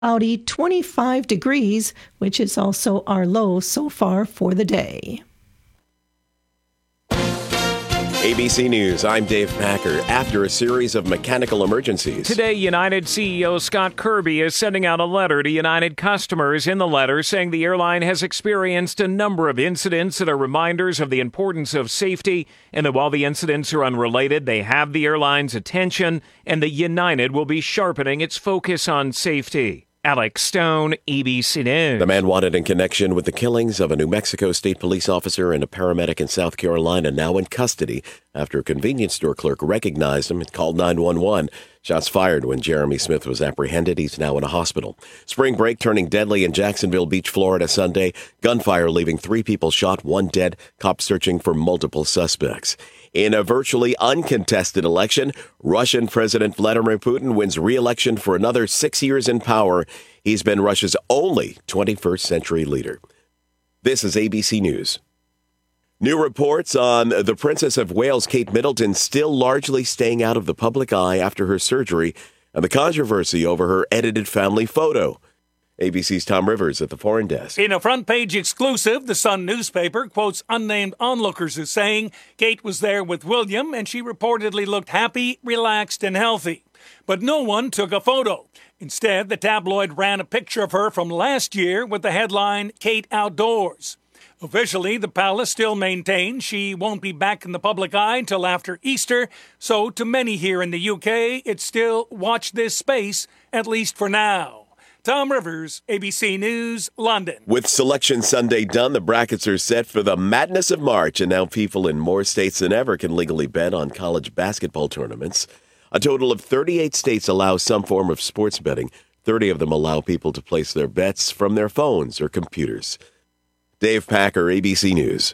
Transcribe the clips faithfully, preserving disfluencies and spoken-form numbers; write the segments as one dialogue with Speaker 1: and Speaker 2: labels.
Speaker 1: Cloudy, twenty-five degrees, which is also our low so far for the day.
Speaker 2: A B C News, I'm Dave Packer. After a series of mechanical emergencies.
Speaker 3: Today, United C E O Scott Kirby is sending out a letter to United customers. In the letter, saying the airline has experienced a number of incidents that are reminders of the importance of safety, and that while the incidents are unrelated, they have the airline's attention, and that United will be sharpening its focus on safety. Alex Stone, A B C News.
Speaker 2: The man wanted in connection with the killings of a New Mexico State police officer and a paramedic in South Carolina, now in custody after a convenience store clerk recognized him and called nine one one. Shots fired when Jeremy Smith was apprehended. He's now in a hospital. Spring break turning deadly in Jacksonville Beach, Florida, Sunday. Gunfire leaving three people shot, one dead. Cops searching for multiple suspects. In a virtually uncontested election, Russian President Vladimir Putin wins re-election for another six years in power. He's been Russia's only twenty-first century leader. This is A B C News. New reports on the Princess of Wales, Kate Middleton, still largely staying out of the public eye after her surgery, and the controversy over her edited family photo. A B C's Tom Rivers at the Foreign Desk.
Speaker 4: In a front-page exclusive, the Sun newspaper quotes unnamed onlookers as saying Kate was there with William and she reportedly looked happy, relaxed, and healthy. But no one took a photo. Instead, the tabloid ran a picture of her from last year with the headline, Kate Outdoors. Officially, the palace still maintains she won't be back in the public eye until after Easter, so to many here in the U K, it's still watch this space, at least for now. Tom Rivers, A B C News, London.
Speaker 2: With Selection Sunday done, the brackets are set for the madness of March, and now people in more states than ever can legally bet on college basketball tournaments. A total of thirty-eight states allow some form of sports betting. thirty of them allow people to place their bets from their phones or computers. Dave Packer, A B C News.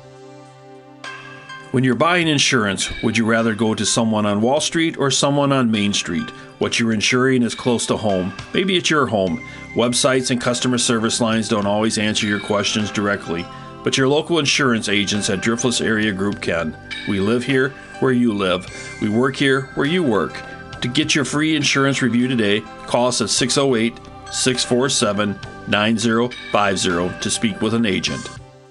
Speaker 5: When you're buying insurance, would you rather go to someone on Wall Street or someone on Main Street? What you're insuring is close to home. Maybe it's your home. Websites and customer service lines don't always answer your questions directly, but your local insurance agents at Driftless Area Group can. We live here where you live. We work here where you work. To get your free insurance review today, call us at six oh eight, six four seven, nine oh five oh to speak with an agent.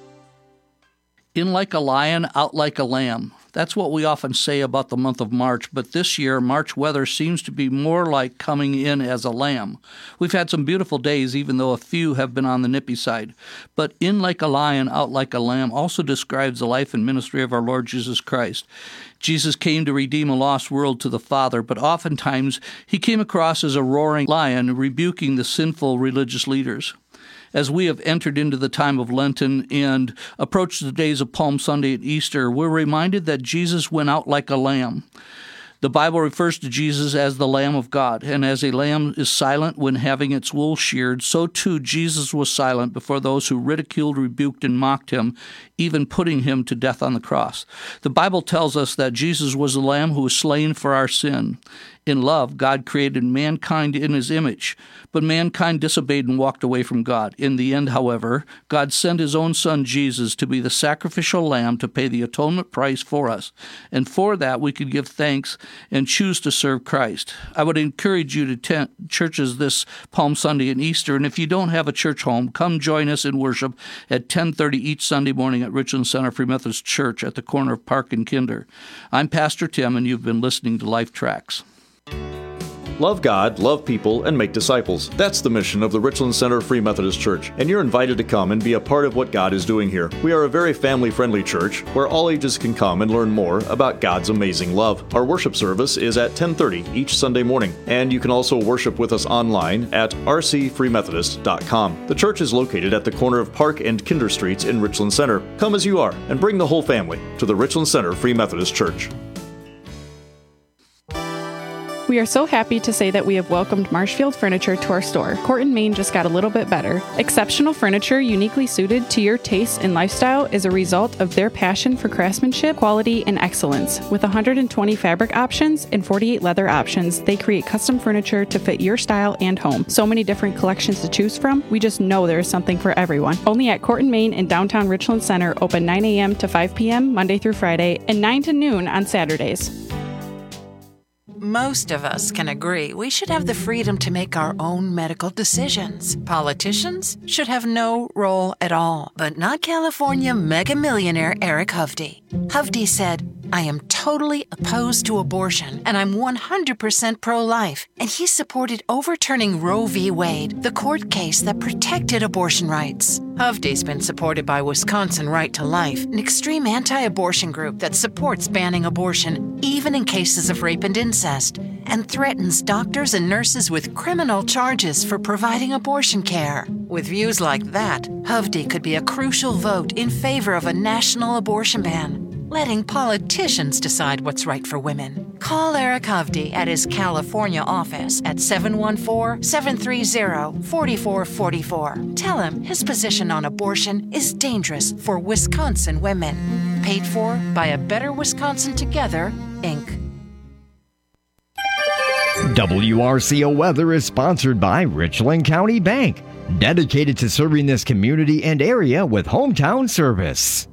Speaker 6: In like a lion, out like a lamb. That's what we often say about the month of March, but this year, March weather seems to be more like coming in as a lamb. We've had some beautiful days, even though a few have been on the nippy side. But in like a lion, out like a lamb also describes the life and ministry of our Lord Jesus Christ. Jesus came to redeem a lost world to the Father, but oftentimes he came across as a roaring lion, rebuking the sinful religious leaders. As we have entered into the time of Lenten and approached the days of Palm Sunday and Easter, we're reminded that Jesus went out like a lamb. The Bible refers to Jesus as the Lamb of God, and as a lamb is silent when having its wool sheared, so too Jesus was silent before those who ridiculed, rebuked, and mocked him, even putting him to death on the cross. The Bible tells us that Jesus was the Lamb who was slain for our sin. In love, God created mankind in his image, but mankind disobeyed and walked away from God. In the end, however, God sent his own Son, Jesus, to be the sacrificial lamb to pay the atonement price for us. And for that, we could give thanks and choose to serve Christ. I would encourage you to attend churches this Palm Sunday and Easter, and if you don't have a church home, come join us in worship at ten thirty each Sunday morning at Richland Center Free Methodist Church at the corner of Park and Kinder. I'm Pastor Tim, and you've been listening to Life Tracks.
Speaker 7: Love God, love people, and make disciples. That's the mission of the Richland Center Free Methodist Church, and you're invited to come and be a part of what God is doing here. We are a very family-friendly church where all ages can come and learn more about God's amazing love. Our worship service is at ten thirty each Sunday morning, and you can also worship with us online at r c free methodist dot com. The church is located at the corner of Park and Kinder Streets in Richland Center. Come as you are, and bring the whole family to the Richland Center Free Methodist Church.
Speaker 8: We are so happy to say that we have welcomed Marshfield Furniture to our store. Corton, Maine just got a little bit better. Exceptional furniture uniquely suited to your taste and lifestyle is a result of their passion for craftsmanship, quality, and excellence. With one hundred twenty fabric options and forty-eight leather options, they create custom furniture to fit your style and home. So many different collections to choose from, we just know there is something for everyone. Only at Corton, Maine in downtown Richland Center, open nine a.m. to five p.m. Monday through Friday and nine to noon on Saturdays.
Speaker 9: Most of us can agree we should have the freedom to make our own medical decisions. Politicians should have no role at all, but not California mega millionaire Eric Hovde. Hovde said, "I am totally opposed to abortion, and I'm one hundred percent pro-life." And he supported overturning Roe v. Wade, the court case that protected abortion rights. Hovde's been supported by Wisconsin Right to Life, an extreme anti-abortion group that supports banning abortion, even in cases of rape and incest, and threatens doctors and nurses with criminal charges for providing abortion care. With views like that, Hovde could be a crucial vote in favor of a national abortion ban, letting politicians decide what's right for women. Call Eric Hovde at his California office at seven one four, seven three zero, four four four four. Tell him his position on abortion is dangerous for Wisconsin women. Paid for by A Better Wisconsin Together, Incorporated.
Speaker 10: W R C O Weather is sponsored by Richland County Bank, dedicated to serving this community and area with hometown service.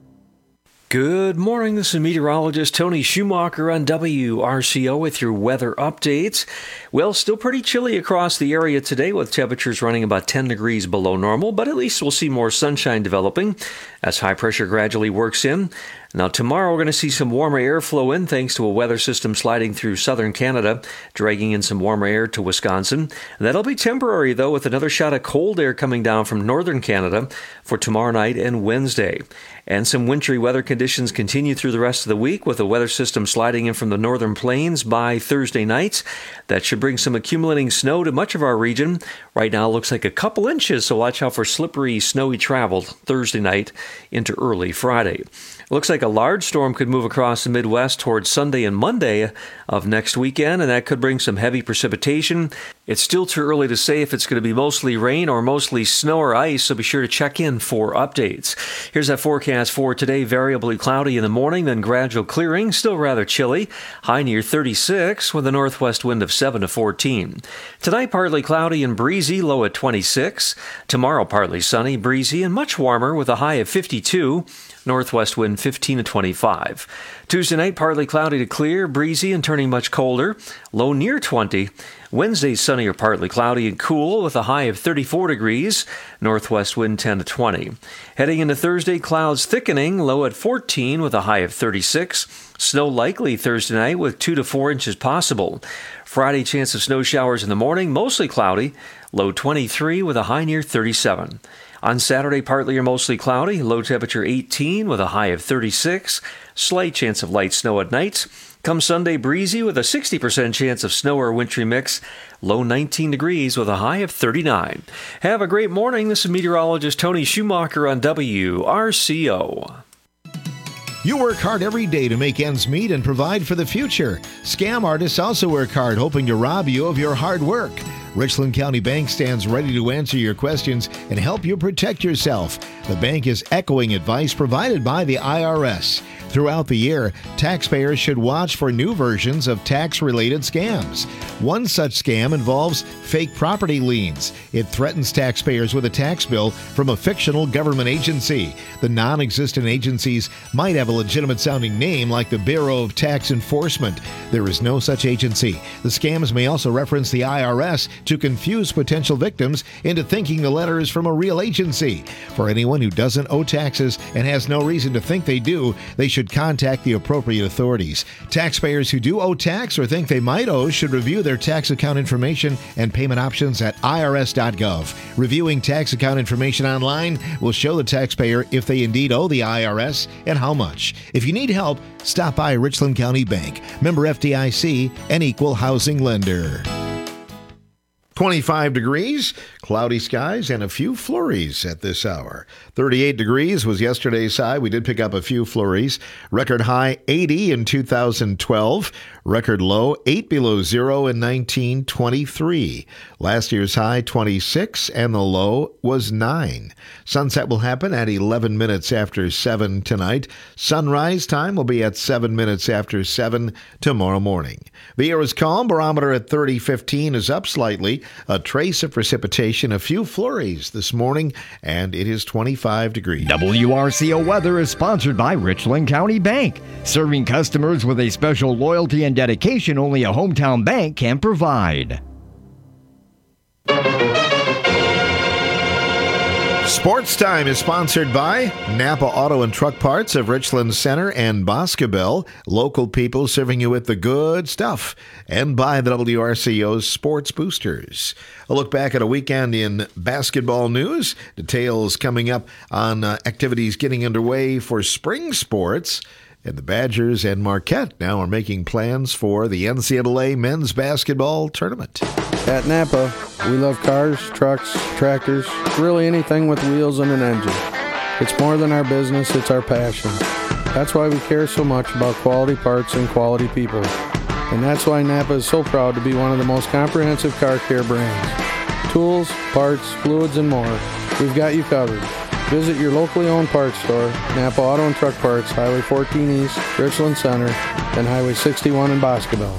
Speaker 11: Good morning, this is meteorologist Tony Schumacher on W R C O with your weather updates. Well, still pretty chilly across the area today with temperatures running about ten degrees below normal, but at least we'll see more sunshine developing as high pressure gradually works in. Now, tomorrow we're going to see some warmer air flow in thanks to a weather system sliding through southern Canada, dragging in some warmer air to Wisconsin. That'll be temporary, though, with another shot of cold air coming down from northern Canada for tomorrow night and Wednesday. And some wintry weather conditions continue through the rest of the week with a weather system sliding in from the northern plains by Thursday night. That should bring some accumulating snow to much of our region. Right now it looks like a couple inches, so watch out for slippery, snowy travel Thursday night into early Friday. It looks like a large storm could move across the Midwest towards Sunday and Monday of next weekend, and that could bring some heavy precipitation. It's still too early to say if it's going to be mostly rain or mostly snow or ice, so be sure to check in for updates. Here's that forecast for today. Variably cloudy in the morning, then gradual clearing, still rather chilly. High near thirty-six with a northwest wind of seven to fourteen. Tonight, partly cloudy and breezy, low at twenty-six. Tomorrow, partly sunny, breezy, and much warmer with a high of fifty-two. Northwest wind fifteen to twenty-five. Tuesday night, partly cloudy to clear, breezy and turning much colder, low near twenty. Wednesday, sunny or partly cloudy and cool with a high of thirty-four degrees, northwest wind ten to twenty. Heading into Thursday, clouds thickening, low at fourteen with a high of thirty-six. Snow likely Thursday night with two to four inches possible. Friday, chance of snow showers in the morning, mostly cloudy, low twenty-three with a high near thirty-seven. On Saturday, partly or mostly cloudy, low temperature eighteen with a high of thirty-six. Slight chance of light snow at night. Come Sunday, breezy with a sixty percent chance of snow or wintry mix. Low nineteen degrees with a high of thirty-nine. Have a great morning. This is meteorologist Tony Schumacher on W R C O.
Speaker 12: You work hard every day to make ends meet and provide for the future. Scam artists also work hard, hoping to rob you of your hard work. Richland County Bank stands ready to answer your questions and help you protect yourself. The bank is echoing advice provided by the I R S. Throughout the year, taxpayers should watch for new versions of tax-related scams. One such scam involves fake property liens. It threatens taxpayers with a tax bill from a fictional government agency. The non-existent agencies might have a legitimate-sounding name like the Bureau of Tax Enforcement. There is no such agency. The scams may also reference the I R S to confuse potential victims into thinking the letter is from a real agency. For anyone who doesn't owe taxes and has no reason to think they do, they should contact the appropriate authorities. Taxpayers who do owe tax or think they might owe should review their tax account information and payment options at I R S dot gov. Reviewing tax account information online will show the taxpayer if they indeed owe the I R S and how much. If you need help, stop by Richland County Bank, member F D I C, and equal housing lender. twenty-five degrees, cloudy skies, and a few flurries at this hour. thirty-eight degrees was yesterday's high. We did pick up a few flurries. Record high eighty in two thousand twelve. Record low eight below zero in nineteen twenty-three. Last year's high twenty-six and the low was nine. Sunset will happen at eleven minutes after seven tonight. Sunrise time will be at seven minutes after seven tomorrow morning. The air is calm. Barometer at thirty fifteen is up slightly. a trace of precipitation, a few flurries this morning, and it is twenty-five degrees.
Speaker 10: W R C O weather is sponsored by Richland County Bank, serving customers with a special loyalty and dedication only a hometown bank can provide.
Speaker 12: Sports Time is sponsored by Napa Auto and Truck Parts of Richland Center and Boscobel, local people serving you with the good stuff, and by the W R C O's Sports Boosters. A look back at a weekend in basketball news. Details coming up on uh, activities getting underway for spring sports. And the Badgers and Marquette now are making plans for the N C double A men's basketball tournament.
Speaker 13: At Napa, we love cars, trucks, tractors, really anything with wheels and an engine. It's more than our business, it's our passion. That's why we care so much about quality parts and quality people. And that's why Napa is so proud to be one of the most comprehensive car care brands. Tools, parts, fluids, and more. We've got you covered. Visit your locally owned parts store, Napa Auto and Truck Parts, Highway fourteen East, Richland Center, and Highway sixty-one in Boscobel.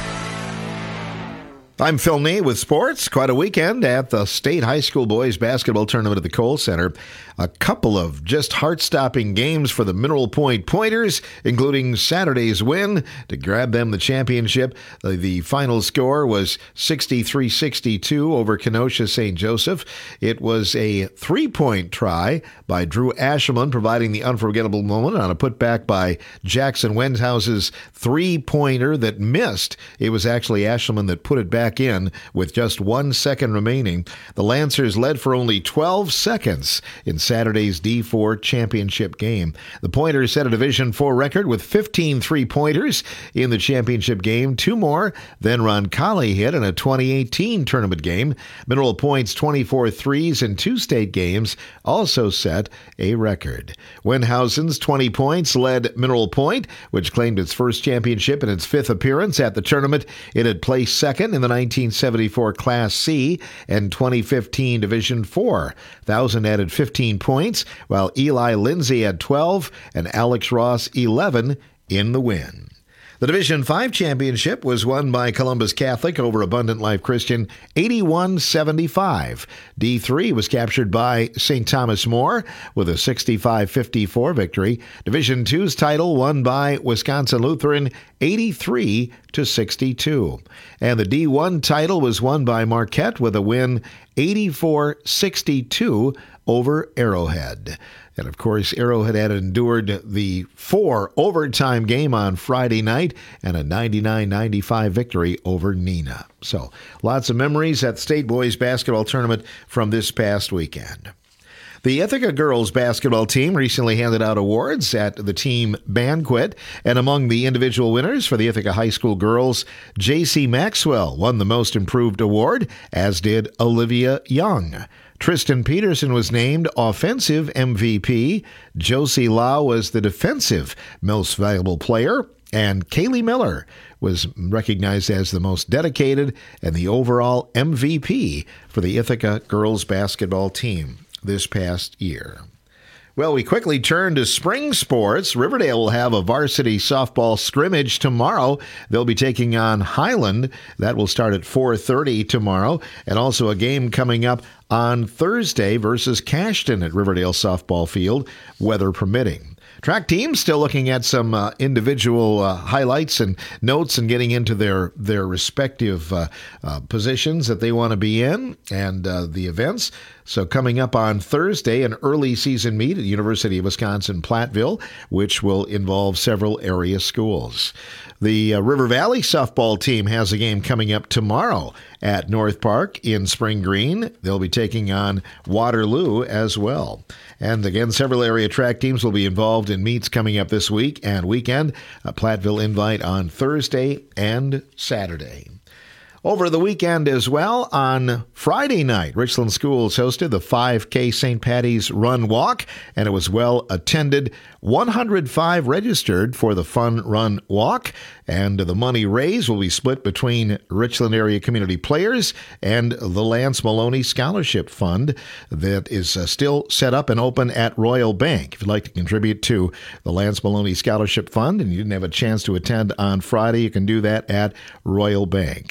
Speaker 12: I'm Phil Nee with sports. Quite a weekend at the State High School Boys Basketball Tournament at the Kohl Center. A couple of just heart-stopping games for the Mineral Point Pointers, including Saturday's win to grab them the championship. The, the final score was sixty-three sixty-two over Kenosha Saint Joseph. It was a three-point try by Drew Ashelman, providing the unforgettable moment on a putback by Jackson Wendhouse's three-pointer that missed. It was actually Ashelman that put it back in with just one second remaining. The Lancers led for only twelve seconds in Saturday's D four championship game. The Pointers set a Division four record with fifteen three-pointers in the championship game, two more than Roncalli hit in a twenty eighteen tournament game. Mineral Point's twenty-four threes in two state games also set a record. Wendhausen's twenty points led Mineral Point, which claimed its first championship in its fifth appearance at the tournament. It had placed second in the nineteen seventy-four Class C and twenty fifteen Division four. Thousand added fifteen points, while Eli Lindsay had twelve and Alex Ross eleven in the win. The Division five championship was won by Columbus Catholic over Abundant Life Christian eighty-one seventy-five. D three was captured by Saint Thomas More with a sixty-five fifty-four victory. Division two's title won by Wisconsin Lutheran eighty-three to sixty-two. And the D one title was won by Marquette with a win eighty-four sixty-two over Arrowhead. And, of course, Arrowhead had endured the four overtime game on Friday night and a ninety-nine ninety-five victory over Neenah. So, lots of memories at the State Boys Basketball Tournament from this past weekend. The Ithaca girls basketball team recently handed out awards at the team banquet, and among the individual winners for the Ithaca High School girls, J C Maxwell won the Most Improved Award, as did Olivia Young. Tristan Peterson was named Offensive M V P. Josie Lau was the Defensive Most Valuable Player. And Kaylee Miller was recognized as the most dedicated and the overall M V P for the Ithaca girls basketball team this past year. Well, we quickly turn to spring sports. Riverdale will have a varsity softball scrimmage tomorrow. They'll be taking on Highland. That will start at four thirty tomorrow. And also a game coming up on Thursday versus Cashton at Riverdale Softball Field, weather permitting. Track teams still looking at some uh, individual uh, highlights and notes and getting into their, their respective uh, uh, positions that they want to be in and uh, the events. So coming up on Thursday, an early season meet at University of Wisconsin-Platteville, which will involve several area schools. The uh, River Valley softball team has a game coming up tomorrow at North Park in Spring Green. They'll be taking on Waterloo as well. And again, several area track teams will be involved in meets coming up this week and weekend. A Platteville invite on Thursday and Saturday. Over the weekend as well, on Friday night, Richland Schools hosted the five K Saint Patty's Run Walk, and it was well attended. one hundred five registered for the Fun Run Walk, and the money raised will be split between Richland area community players and the Lance Maloney Scholarship Fund that is uh, still set up and open at Royal Bank. If you'd like to contribute to the Lance Maloney Scholarship Fund and you didn't have a chance to attend on Friday, you can do that at Royal Bank. It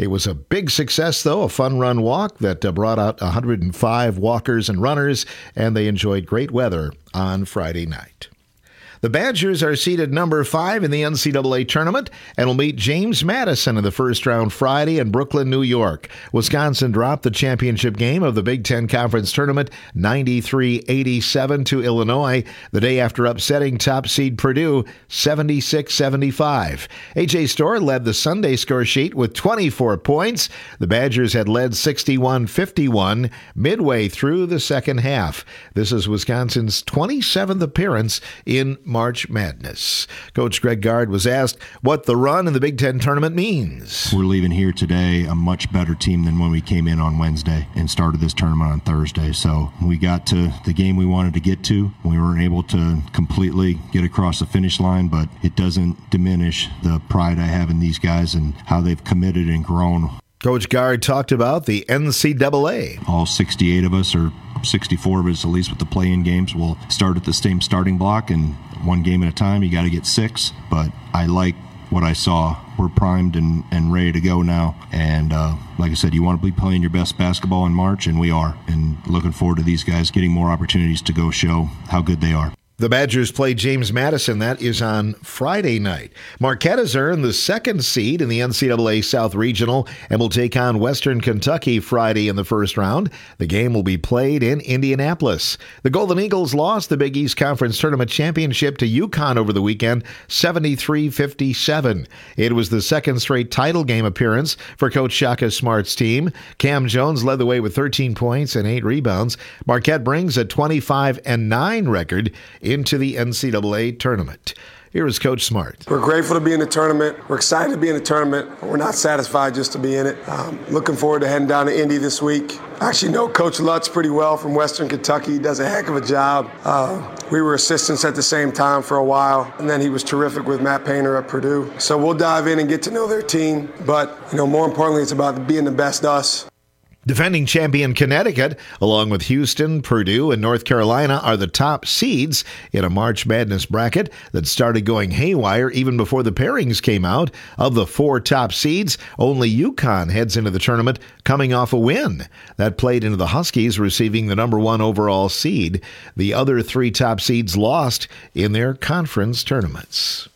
Speaker 12: It was a big success, though, a fun run walk that uh, brought out one hundred five walkers and runners, and they enjoyed great weather on Friday night. The Badgers are seeded number five in the N C double A tournament and will meet James Madison in the first round Friday in Brooklyn, New York. Wisconsin dropped the championship game of the Big Ten Conference Tournament ninety-three eighty-seven to Illinois the day after upsetting top seed Purdue seventy-six seventy-five. A J Storr led the Sunday score sheet with twenty-four points. The Badgers had led sixty-one fifty-one midway through the second half. This is Wisconsin's twenty-seventh appearance in March Madness. Coach Greg Gard was asked what the run in the Big Ten tournament means.
Speaker 14: We're leaving here today a much better team than when we came in on Wednesday and started this tournament on Thursday. So we got to the game we wanted to get to. We weren't able to completely get across the finish line, but it doesn't diminish the pride I have in these guys and how they've committed and grown.
Speaker 12: Coach Gard talked about the N C double A.
Speaker 14: All sixty-eight of us, or sixty-four of us at least with the play-in games, will start at the same starting block, and one game at a time, you got to get six. But I like what I saw. We're primed and, and ready to go now. And uh, like I said, you want to be playing your best basketball in March, and we are. And looking forward to these guys getting more opportunities to go show how good they are.
Speaker 12: The Badgers play James Madison. That is on Friday night. Marquette has earned the second seed in the N C double A South Regional and will take on Western Kentucky Friday in the first round. The game will be played in Indianapolis. The Golden Eagles lost the Big East Conference Tournament Championship to UConn over the weekend, seventy-three fifty-seven. It was the second straight title game appearance for Coach Shaka Smart's team. Cam Jones led the way with thirteen points and eight rebounds. Marquette brings a twenty-five and nine record into the N C double A tournament. Here is Coach Smart.
Speaker 15: We're grateful to be in the tournament. We're excited to be in the tournament. We're not satisfied just to be in it. Um, looking forward to heading down to Indy this week. I actually know Coach Lutz pretty well from Western Kentucky. He does a heck of a job. Uh, we were assistants at the same time for a while, and then he was terrific with Matt Painter at Purdue. So we'll dive in and get to know their team. But, you know, more importantly, it's about being the best us.
Speaker 12: Defending champion Connecticut, along with Houston, Purdue, and North Carolina, are the top seeds in a March Madness bracket that started going haywire even before the pairings came out. Of the four top seeds, only UConn heads into the tournament coming off a win. That played into the Huskies receiving the number one overall seed. The other three top seeds lost in their conference tournaments.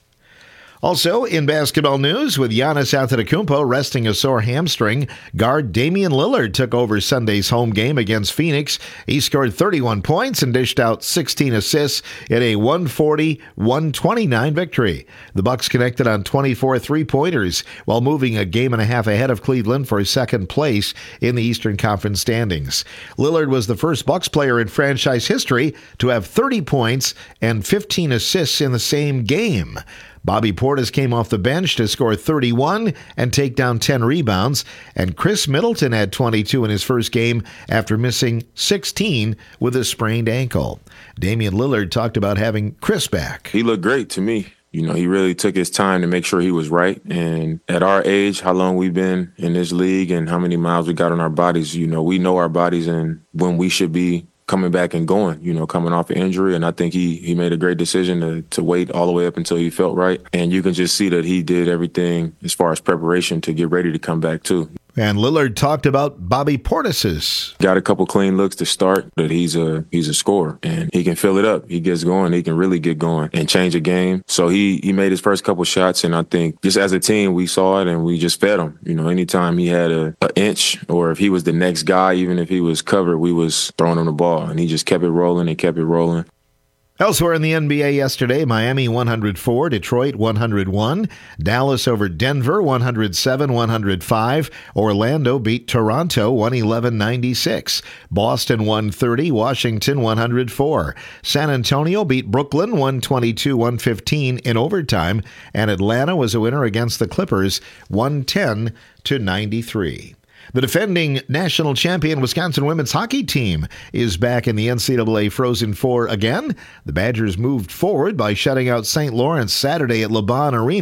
Speaker 12: Also, in basketball news, with Giannis Antetokounmpo resting a sore hamstring, guard Damian Lillard took over Sunday's home game against Phoenix. He scored thirty-one points and dished out sixteen assists in a one forty to one twenty-nine victory. The Bucks connected on twenty-four three-pointers while moving a game and a half ahead of Cleveland for second place in the Eastern Conference standings. Lillard was the first Bucks player in franchise history to have thirty points and fifteen assists in the same game. Bobby Portis came off the bench to score thirty-one and take down ten rebounds, and Chris Middleton had twenty-two in his first game after missing sixteen with a sprained ankle. Damian Lillard talked about having Chris back.
Speaker 16: He looked great to me. You know, he really took his time to make sure he was right. And at our age, how long we've been in this league and how many miles we got on our bodies, you know, we know our bodies and when we should be coming back and going, you know, coming off an injury. And I think he he made a great decision to to wait all the way up until he felt right. And you can just see that he did everything as far as preparation to get ready to come back too.
Speaker 12: And Lillard talked about Bobby Portis's.
Speaker 16: Got a couple clean looks to start, but he's a he's a scorer and he can fill it up. He gets going, he can really get going and change a game. So he he made his first couple shots, and I think just as a team we saw it and we just fed him. You know, anytime he had a, a inch or if he was the next guy, even if he was covered, we was throwing him the ball, and he just kept it rolling and kept it rolling.
Speaker 12: Elsewhere in the N B A yesterday, Miami one hundred four, Detroit one hundred one, Dallas over Denver one hundred seven one hundred five, Orlando beat Toronto one eleven ninety-six, Boston one thirty, Washington one hundred four, San Antonio beat Brooklyn one twenty-two one fifteen in overtime, and Atlanta was a winner against the Clippers one ten to ninety-three. The defending national champion Wisconsin women's hockey team is back in the N C double A Frozen Four again. The Badgers moved forward by shutting out Saint Lawrence Saturday at LeBron Arena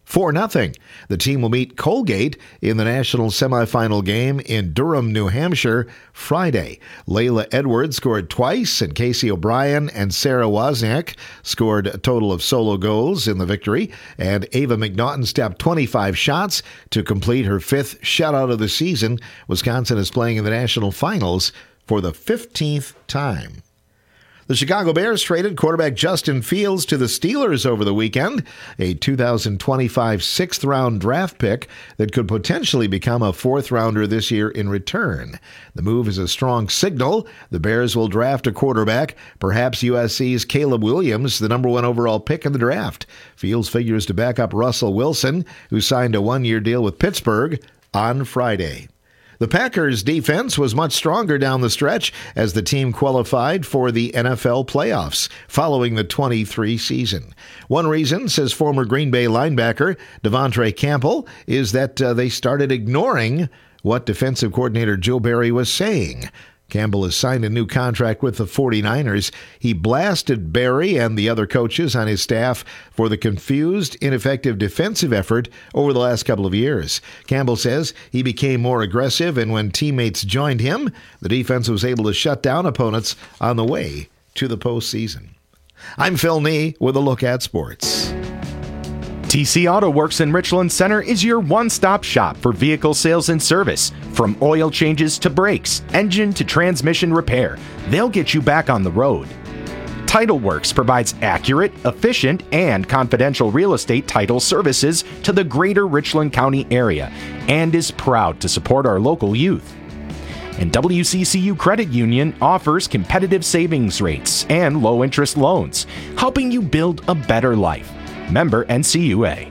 Speaker 12: four nothing. The team will meet Colgate in the national semifinal game in Durham, New Hampshire, Friday. Layla Edwards scored twice, and Casey O'Brien and Sarah Wozniak scored a total of solo goals in the victory, and Ava McNaughton stepped twenty-five shots to complete her fifth shutout of the season. Wisconsin is playing in the national finals for the fifteenth time. The Chicago Bears traded quarterback Justin Fields to the Steelers over the weekend, a two thousand twenty-five sixth-round draft pick that could potentially become a fourth-rounder this year in return. The move is a strong signal. The Bears will draft a quarterback, perhaps U S C's Caleb Williams, the number one overall pick in the draft. Fields figures to back up Russell Wilson, who signed a one-year deal with Pittsburgh on Friday. The Packers' defense was much stronger down the stretch as the team qualified for the N F L playoffs following the twenty-three season. One reason, says former Green Bay linebacker Devontae Campbell, is that uh, they started ignoring what defensive coordinator Joe Barry was saying. Campbell has signed a new contract with the forty-niners. He blasted Barry and the other coaches on his staff for the confused, ineffective defensive effort over the last couple of years. Campbell says he became more aggressive, and when teammates joined him, the defense was able to shut down opponents on the way to the postseason. I'm Phil Nee with a look at sports.
Speaker 17: T C Auto Works in Richland Center is your one-stop shop for vehicle sales and service. From oil changes to brakes, engine to transmission repair, they'll get you back on the road. Title Works provides accurate, efficient, and confidential real estate title services to the greater Richland County area and is proud to support our local youth. And W C C U Credit Union offers competitive savings rates and low-interest loans, helping you build a better life. Member N C U A.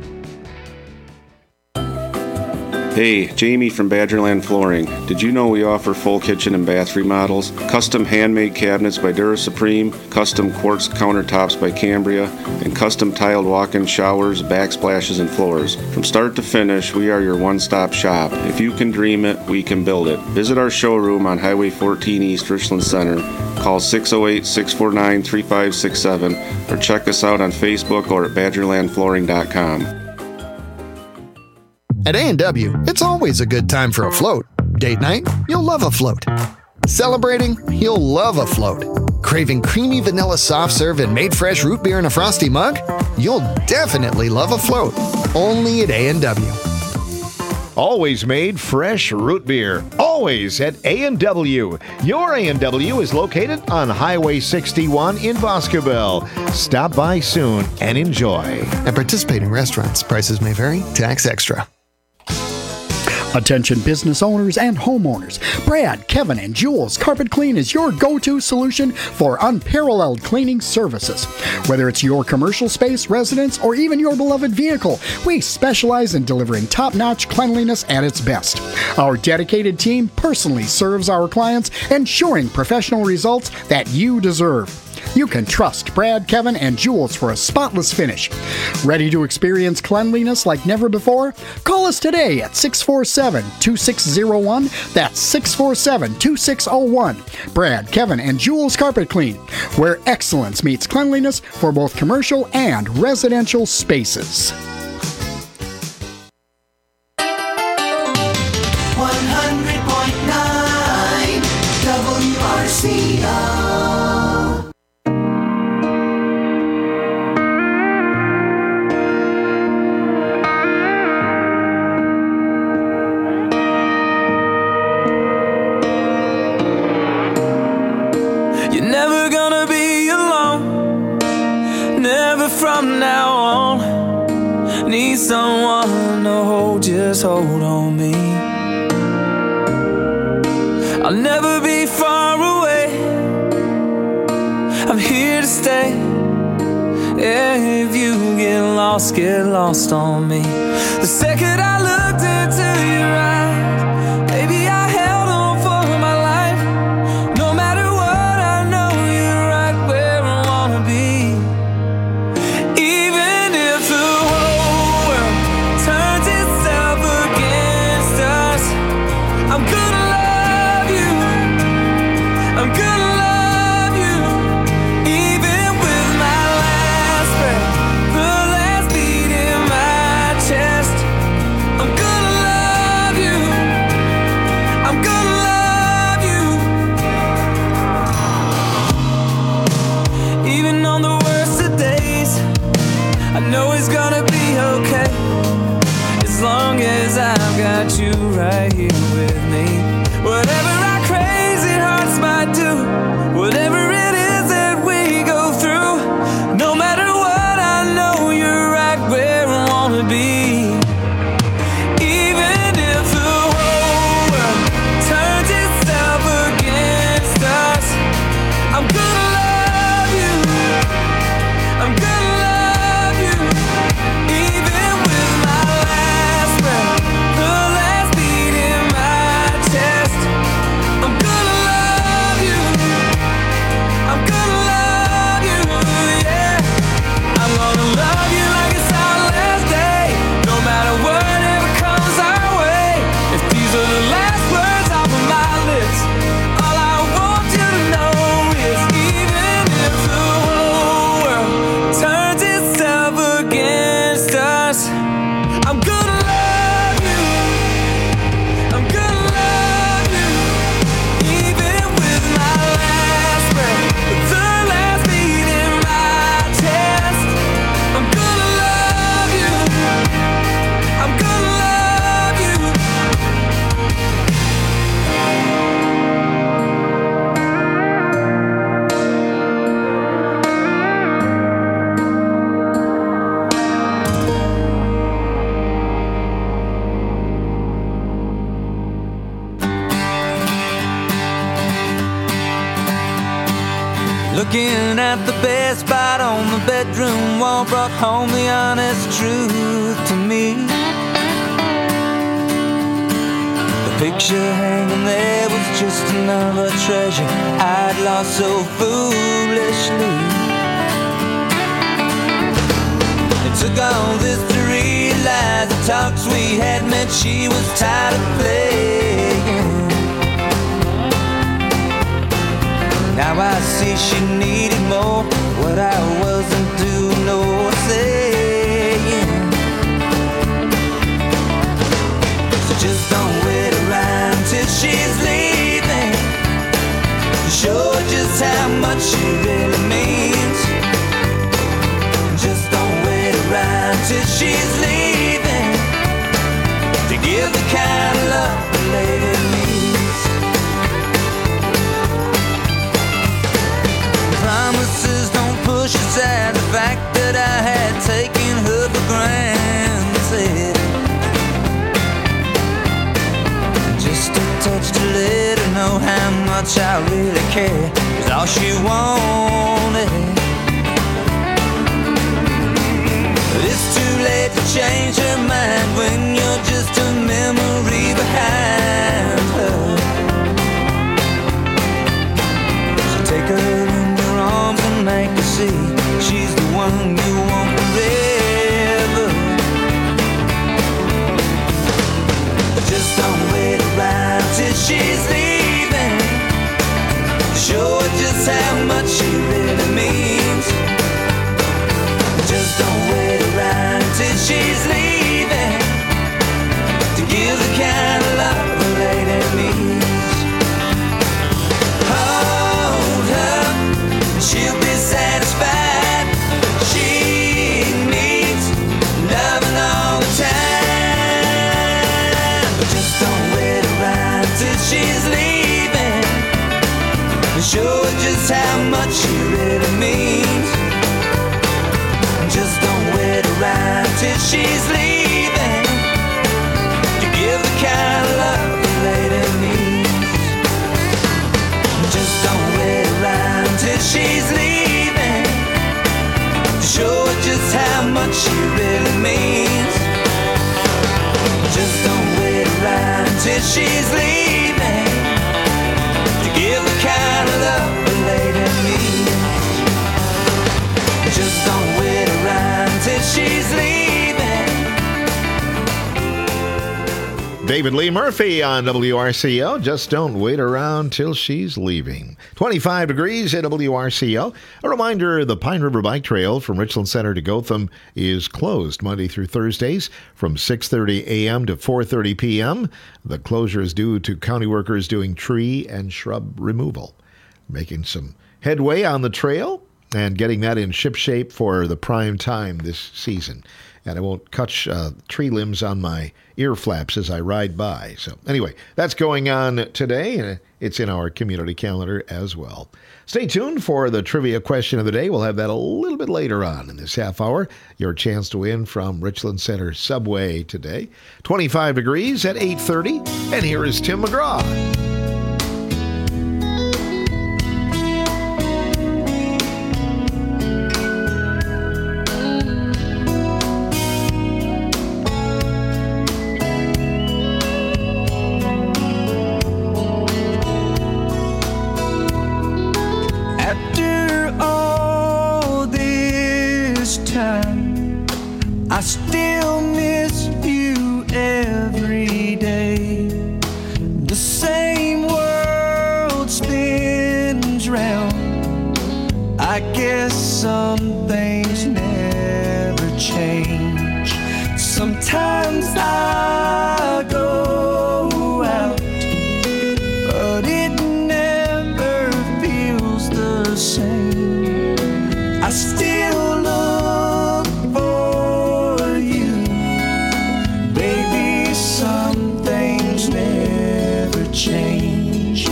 Speaker 18: Hey, Jamie from Badgerland Flooring. Did you know we offer full kitchen and bath remodels, custom handmade cabinets by Dura Supreme, custom quartz countertops by Cambria, and custom tiled walk-in showers, backsplashes, and floors? From start to finish, we are your one-stop shop. If you can dream it, we can build it. Visit our showroom on Highway fourteen East, Richland Center. Call six oh eight, six four nine, three five six seven or check us out on Facebook or at badgerland flooring dot com.
Speaker 19: At A and W, it's always a good time for a float. Date night? You'll love a float. Celebrating? You'll love a float. Craving creamy vanilla soft serve and made fresh root beer in a frosty mug? You'll definitely love a float. Only at A and W.
Speaker 12: Always made fresh root beer. Always at A and W. Your A and W is located on Highway sixty-one in Boscobel. Stop by soon and enjoy.
Speaker 19: At participating restaurants, prices may vary. Tax extra.
Speaker 20: Attention business owners and homeowners. Brad, Kevin, and Jules Carpet Clean is your go-to solution for unparalleled cleaning services. Whether it's your commercial space, residence, or even your beloved vehicle, we specialize in delivering top-notch cleanliness at its best. Our dedicated team personally serves our clients, ensuring professional results that you deserve. You can trust Brad, Kevin, and Jules for a spotless finish. Ready to experience cleanliness like never before? Call us today at six four seven, two six zero one. That's six four seven, two six zero one. Brad, Kevin, and Jules Carpet Clean, where excellence meets cleanliness for both commercial and residential spaces.
Speaker 21: one hundred point nine W R C O.
Speaker 22: From now on, need someone to hold, just hold on me. I'll never be far away, I'm here to stay. Yeah, if you get lost, get lost on me. The second I looked into your eyes, baby, I held on for my life. No matter what, I know you're right where I wanna be. My Looking at the best spot on the bedroom wall brought home the honest truth to me. The picture hanging there was just another treasure I'd lost so foolishly. It took all this to realize the talks we had meant she was tired of playing. Now I see she needed more, what I wasn't doing or saying. So just don't wait around till she's leaving. Show just how much she really means. Just don't wait around till she's leaving to give the kind of love the lady needs. Promises don't push aside the fact that I had taken her for granted. Just a touch to let her know how much I really care is all she wanted. It's too late to change her mind when you're just a memory behind her. So take her and make her see she's the one you want forever. Just don't wait around till she's leaving. Show her just how much she really means. Just don't wait around till she's leaving to give the kind of love a lady needs. Hold up, she'll be satisfied. She needs loving all the time. But just don't wait around till she's leaving. Show her just how much she really means. Just don't wait around till she's leaving to give the kind of love the lady needs. Just don't wait around till she's leaving. Show her just how much she really means. Just don't wait around till she's leaving to give the kind of love a lady needs. Just don't wait around till she's leaving.
Speaker 12: David Lee Murphy on W R C O. Just don't wait around till she's leaving. twenty-five degrees at W R C O. A reminder, the Pine River Bike Trail from Richland Center to Gotham is closed Monday through Thursdays from six thirty a.m. to four thirty p.m. The closure is due to county workers doing tree and shrub removal. Making some headway on the trail and getting that in ship shape for the prime time this season. And I won't cut uh, tree limbs on my ear flaps as I ride by. So anyway, that's going on today, and it's in our community calendar as well. Stay tuned for the trivia question of the day. We'll have that a little bit later on in this half hour. Your chance to win from Richland Center Subway today. twenty-five degrees at eight thirty, and here is Tim McGraw.
Speaker 22: I still miss you every day. The same world spins round. I guess some things never change. Sometimes I go out, but it never feels the same. I still look for you, baby. Some things never change.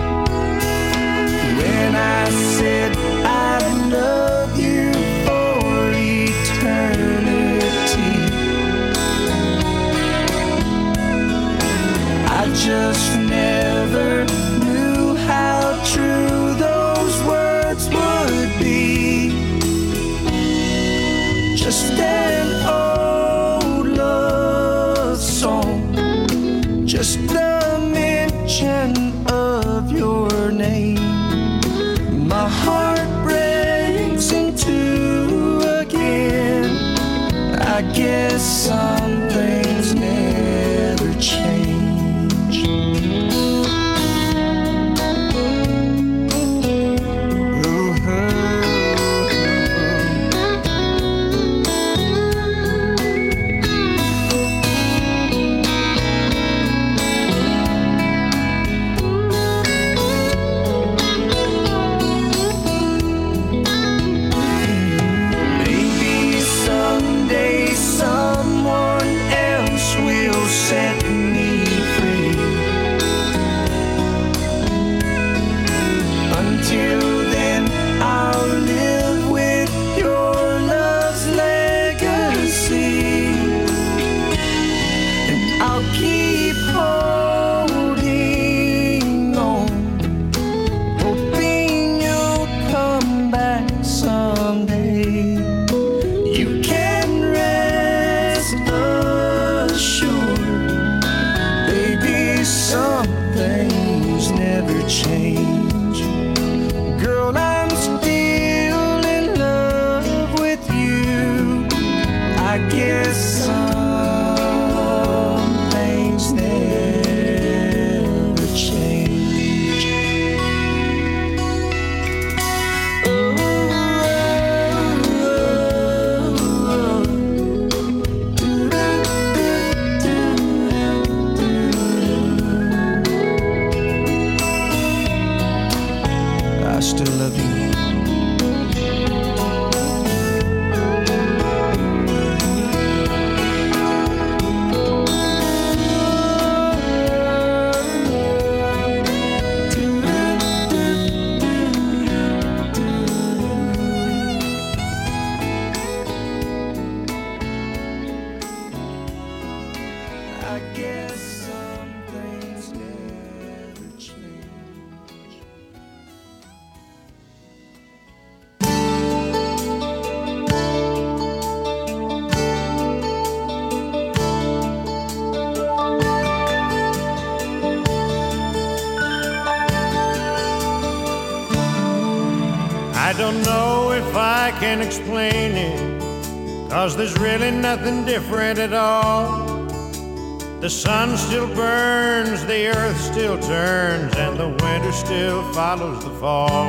Speaker 22: When I said I love you for eternity, name. My heart breaks in two again. I guess some things never change.
Speaker 1: I don't know if I can explain it, 'cause there's really nothing different at all. The sun still burns, the earth still turns, and the winter still follows the fall.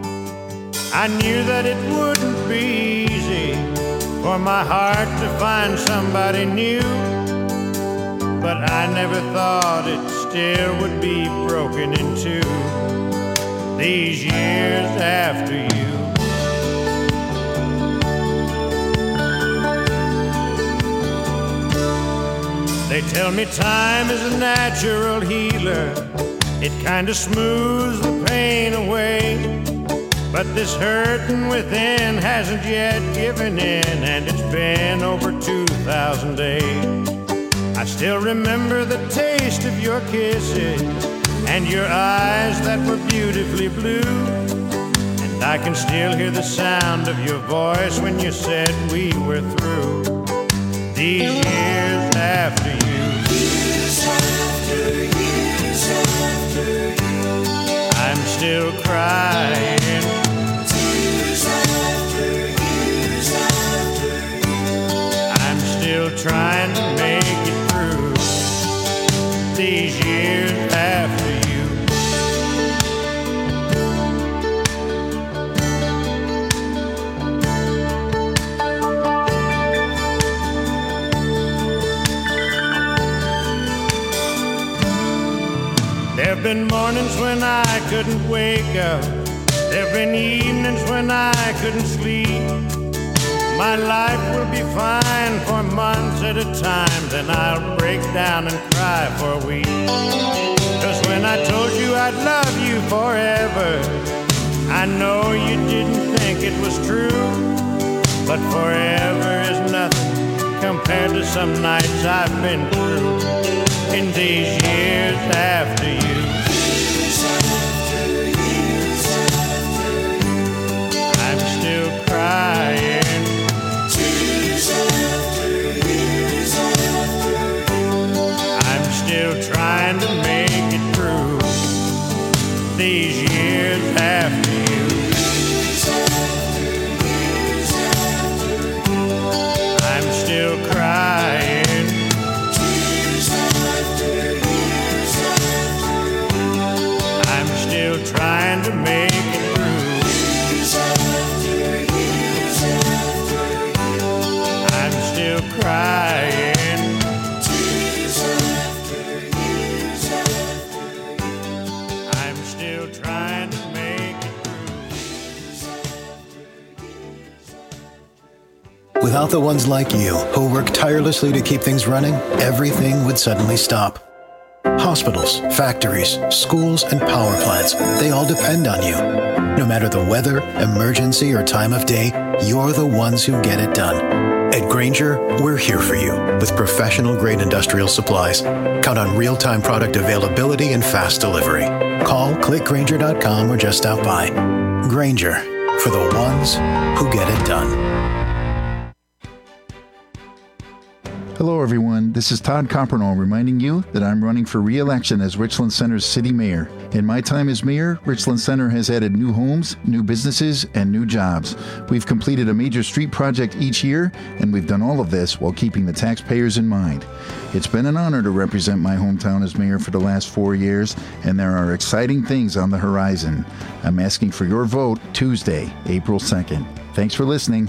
Speaker 1: I knew that it wouldn't be easy for my heart to find somebody new, but I never thought it still would be broken in two these years after you. They tell me time is a natural healer, it kinda smooths the pain away, but this hurting within hasn't yet given in, and it's been over two thousand days. I still remember the taste of your kisses and your eyes that were beautifully blue, and I can still hear the sound of your voice when you said we were through. These years after you, years after, years after you, I'm still crying. Tears after, years after you, I'm still trying to make it through. These years after you. There've been mornings when I couldn't wake up. There've been evenings when I couldn't sleep. My life will be fine for months at a time, then I'll break down and cry for a week. 'Cause when I told you I'd love you forever, I know you didn't think it was true, but forever is nothing compared to some nights I've been through in these years after you. Years after, years after you, I'm still crying. Tears after, years after you, I'm still trying to make it through. These these years after you. I'm still crying. I'm still trying to make it through. I'm still crying. I'm still trying to make it through.
Speaker 3: Without the ones like you, who work tirelessly to keep things running, everything would suddenly stop. Hospitals, factories, schools, and power plants, they all depend on you. No matter the weather, emergency, or time of day, you're the ones who get it done. At Grainger, we're here for you with professional-grade industrial supplies. Count on real-time product availability and fast delivery. Call, click Grainger dot com, or just stop by. Grainger, for the ones who get it done.
Speaker 4: Hello, everyone. This is Todd Coppernoll reminding you that I'm running for re-election as Richland Center's city mayor. In my time as mayor, Richland Center has added new homes, new businesses, and new jobs. We've completed a major street project each year, and we've done all of this while keeping the taxpayers in mind. It's been an honor to represent my hometown as mayor for the last four years, and there are exciting things on the horizon. I'm asking for your vote Tuesday, April second. Thanks for listening.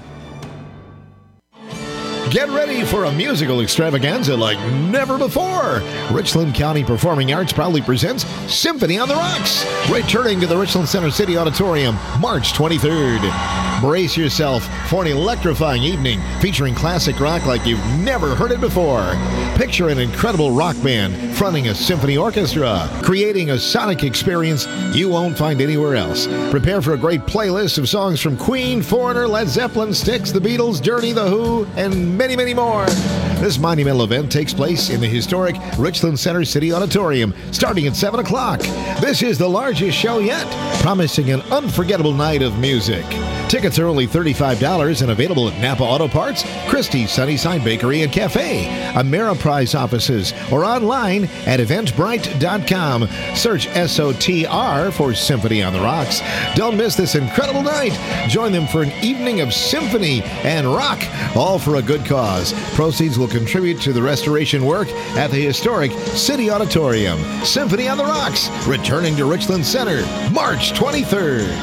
Speaker 12: Get ready for a musical extravaganza like never before. Richland County Performing Arts proudly presents Symphony on the Rocks, returning to the Richland Center City Auditorium March twenty-third. Brace yourself for an electrifying evening featuring classic rock like you've never heard it before. Picture an incredible rock band fronting a symphony orchestra, creating a sonic experience you won't find anywhere else. Prepare for a great playlist of songs from Queen, Foreigner, Led Zeppelin, Styx, The Beatles, Journey, The Who, and many, many more. This monumental event takes place in the historic Richland Center City Auditorium starting at seven o'clock. This is the largest show yet, promising an unforgettable night of music. Tickets are only thirty-five dollars and available at Napa Auto Parts, Christie's Sunnyside Bakery and Cafe, Ameriprise offices, or online at eventbrite dot com. Search S O T R for Symphony on the Rocks. Don't miss this incredible night. Join them for an evening of symphony and rock, all for a good cause. Proceeds will contribute to the restoration work at the historic City Auditorium. Symphony on the Rocks, returning to Richland Center, March twenty-third.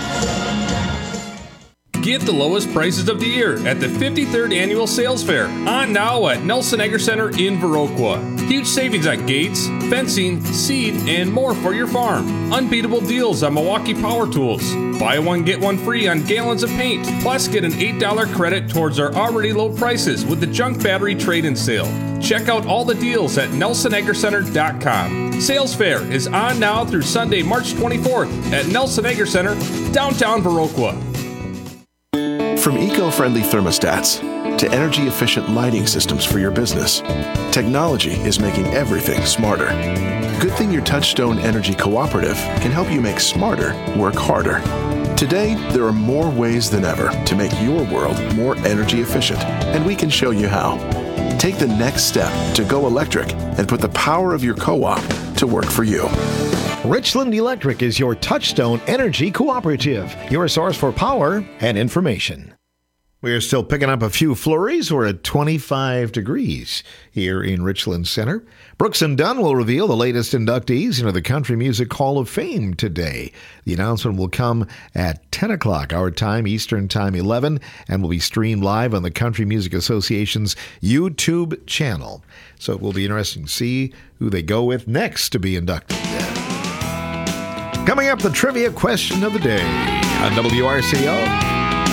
Speaker 23: Get the lowest prices of the year at the fifty-third Annual Sales Fair, on now at Nelson Agri Center in Viroqua. Huge savings on gates, fencing, seed, and more for your farm. Unbeatable deals on Milwaukee Power Tools. Buy one, get one free on gallons of paint. Plus, get an eight dollars credit towards our already low prices with the junk battery trade-in sale. Check out all the deals at nelson agri center dot com. Sales Fair is on now through Sunday, March twenty-fourth at Nelson Agri Center, downtown Viroqua.
Speaker 24: From eco-friendly thermostats to energy-efficient lighting systems for your business, technology is making everything smarter. Good thing your Touchstone Energy Cooperative can help you make smarter work harder. Today, there are more ways than ever to make your world more energy efficient, and we can show you how. Take the next step to go electric and put the power of your co-op to work for you.
Speaker 12: Richland Electric is your Touchstone Energy Cooperative, your source for power and information. We are still picking up a few flurries. We're at twenty-five degrees here in Richland Center. Brooks and Dunn will reveal the latest inductees into the Country Music Hall of Fame today. The announcement will come at ten o'clock our time, Eastern Time eleven, and will be streamed live on the Country Music Association's YouTube channel. So it will be interesting to see who they go with next to be inducted. Coming up, the trivia question of the day on W R C O.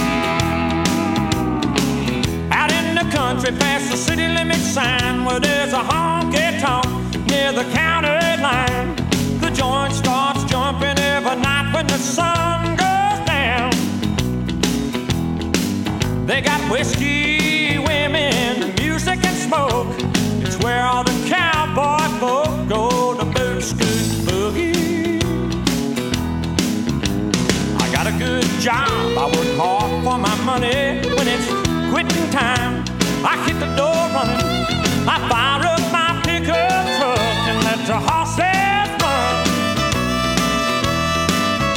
Speaker 21: Out in the country past the city limit sign where there's a honky-tonk near the county line. The joint starts jumping every night when the sun goes down. They got whiskey, women, music and smoke. It's where all the cowboy folk go to boot scoot boogie. I got a good job, I work hard for my money. When it's quitting time, I hit the door running. I fire up my pickup truck and let the horses run.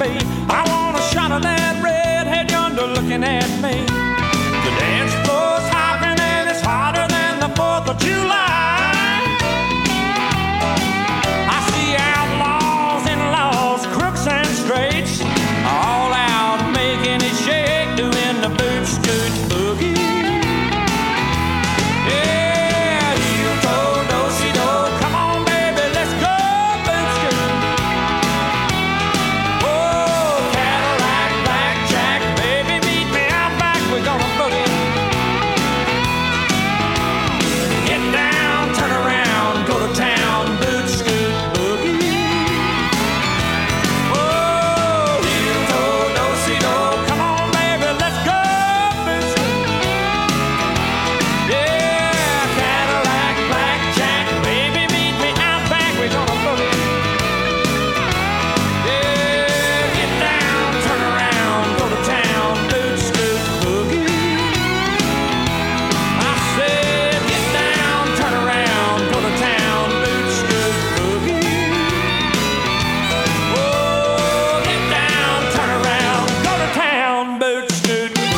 Speaker 21: play. I want a shot of that redhead yonder looking at me. The dance floor's hopping and it's hotter than the fourth of July. I see outlaws and laws, crooks and straights, all out making it shake, doing the boot scoot boogie. Yeah, heel toe, do-si-do, come on baby, let's go boot scoot. Oh, Cadillac, blackjack, baby, meet me out back, we're gonna boogie. Get down, turn around, go to town, boot scoot boogie. Oh, heel toe, do-si-do, come on baby, let's go boot scoot. Yeah, Cadillac, blackjack, baby, meet me out back, we're gonna boogie. Yeah, get down, turn around, go to town, boot scoot boogie. I said, get down, turn around, go to town, boot scoot boogie. Oh, get down, turn around, go to town, boot scoot boogie.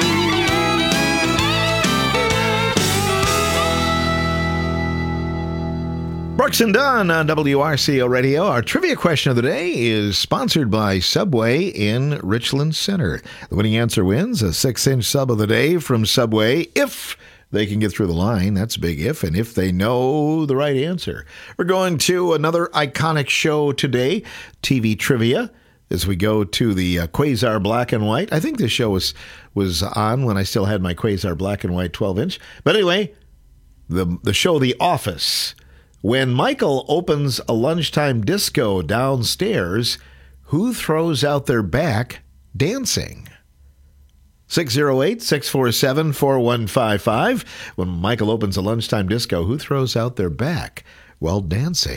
Speaker 12: Brooks and Dunn on W R C O Radio. Our trivia question of the day is sponsored by Subway in Richland Center. The winning answer wins a six-inch sub of the day from Subway if they can get through the line. That's a big if, and if they know the right answer. We're going to another iconic show today, T V Trivia, as we go to the uh, Quasar Black and White. I think this show was, was on when I still had my Quasar Black and White twelve-inch. But anyway, the the show The Office. When Michael opens a lunchtime disco downstairs, who throws out their back dancing? six oh eight, six four seven, four one five five. When Michael opens a lunchtime disco, who throws out their back while dancing?